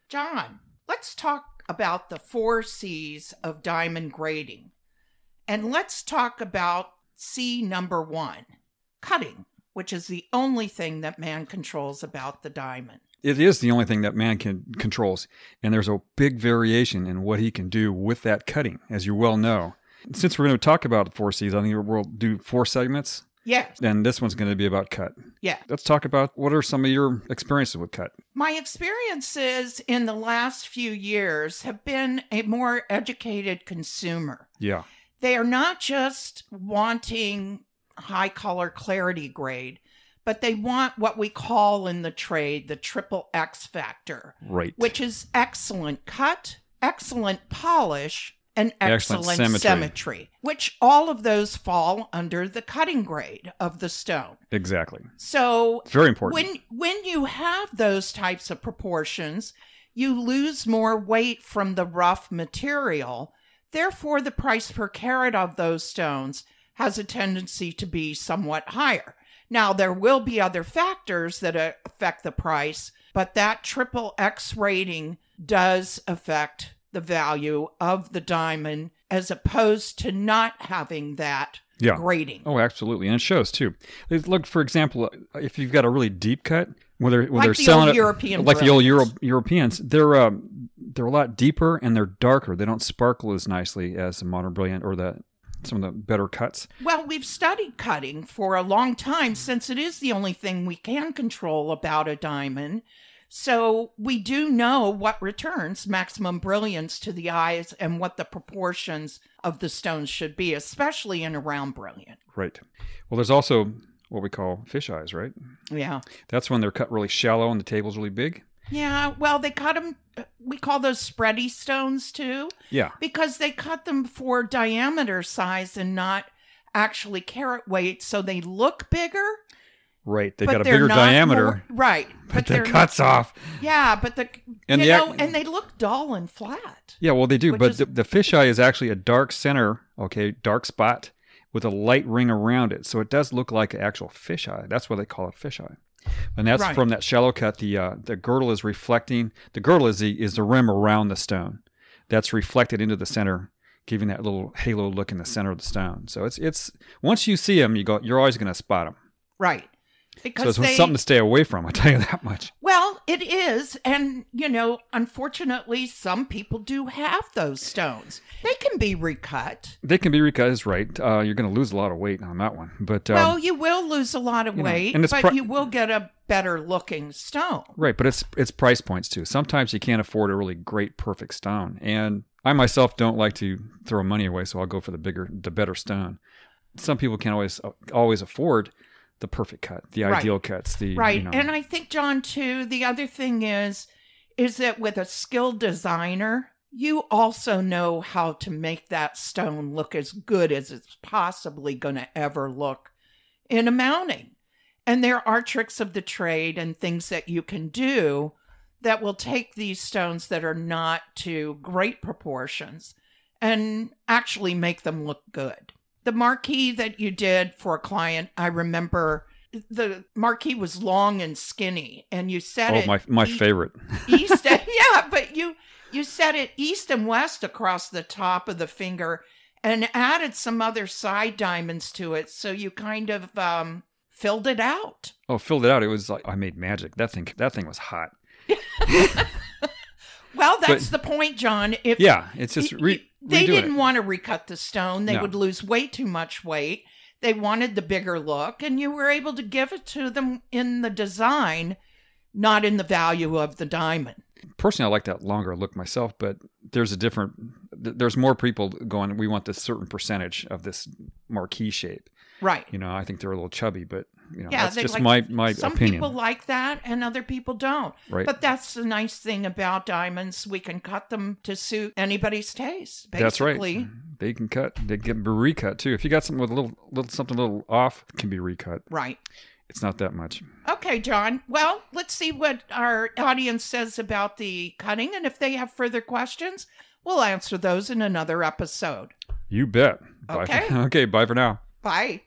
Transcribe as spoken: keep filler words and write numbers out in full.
John, let's talk about the four C's of diamond grading. And let's talk about C number one, cutting, which is the only thing that man controls about the diamond. It is the only thing that man can controls. And there's a big variation in what he can do with that cutting, as you well know. Since we're going to talk about four C's, I think we'll do four segments. Yes. And this one's going to be about cut. Yeah. Let's talk about what are some of your experiences with cut. My experiences in the last few years have been a more educated consumer. Yeah. They are not just wanting high color clarity grade, but they want what we call in the trade the triple X factor. Right. Which is excellent cut, excellent polish, and excellent, excellent symmetry. symmetry, which all of those fall under the cutting grade of the stone. Exactly. So it's very important. When when you have those types of proportions, you lose more weight from the rough material. Therefore, the price per carat of those stones has a tendency to be somewhat higher. Now, there will be other factors that affect the price, but that triple X rating does affect the value of the diamond as opposed to not having that yeah. grading. Oh, absolutely. And it shows too. Look, for example, if you've got a really deep cut, when they're, when like they're the selling old it, European like the old Euro, brilliants. Europeans, they're um, they're a lot deeper and they're darker. They don't sparkle as nicely as the modern brilliant or the some of the better cuts. Well, we've studied cutting for a long time since it is the only thing we can control about a diamond. So we do know what returns maximum brilliance to the eyes and what the proportions of the stones should be, especially in a round brilliant. Right. Well, there's also what we call fish eyes, right? Yeah. That's when they're cut really shallow and the table's really big. Yeah, well, they cut them, we call those spready stones too. Yeah. Because they cut them for diameter size and not actually carat weight, so they look bigger. Right, they but got a bigger diameter. More, right. But, but the cuts not, off. Yeah, but the, and you the, know, and they look dull and flat. Yeah, well, they do, but is, the, the fisheye is actually a dark center, okay, dark spot with a light ring around it. So it does look like an actual fisheye. That's why they call it fisheye. And that's right. from that shallow cut. The uh, the girdle is reflecting. The girdle is the is the rim around the stone. That's reflected into the center, giving that little halo look in the center of the stone. So it's it's once you see them, you go. You're always going to spot them. Right. Because so it's they, something to stay away from. I tell you that much. Well, it is, and you know, unfortunately, some people do have those stones. They can be recut. They can be recut, is right. Uh, you're going to lose a lot of weight on that one, but um, well, you will lose a lot of weight, know, but pri- you will get a better looking stone. Right, but it's it's price points too. Sometimes you can't afford a really great, perfect stone, and I myself don't like to throw money away, so I'll go for the bigger, the better stone. Some people can't always always afford the perfect cut, the right. ideal cuts, the right. You know. And I think, John, too, the other thing is, is that with a skilled designer, you also know how to make that stone look as good as it's possibly going to ever look in a mounting. And there are tricks of the trade and things that you can do that will take these stones that are not to great proportions and actually make them look good. The marquee that you did for a client, I remember the marquee was long and skinny, and you set oh, it. Oh, my my e- favorite. east, and, yeah, but you you set it east and west across the top of the finger, and added some other side diamonds to it, so you kind of um, filled it out. Oh, filled it out. It was like I made magic. That thing that thing was hot. Well, that's but, the point, John. If yeah, it's just re- they didn't it. want to recut the stone. They no. would lose way too much weight. They wanted the bigger look, and you were able to give it to them in the design, not in the value of the diamond. Personally, I like that longer look myself, but there's a different, there's more people going, we want this certain percentage of this marquee shape. Right. You know, I think they're a little chubby, but you know, yeah, that's just like, my, my some opinion. Some people like that and other people don't. Right. But that's the nice thing about diamonds. We can cut them to suit anybody's taste, basically. That's right. They can cut, they can be recut too. If you got something with a little, little something a little off, it can be recut. Right. It's not that much. Okay, John. Well, let's see what our audience says about the cutting. And if they have further questions, we'll answer those in another episode. You bet. Okay. Bye for, okay, bye for now. Bye.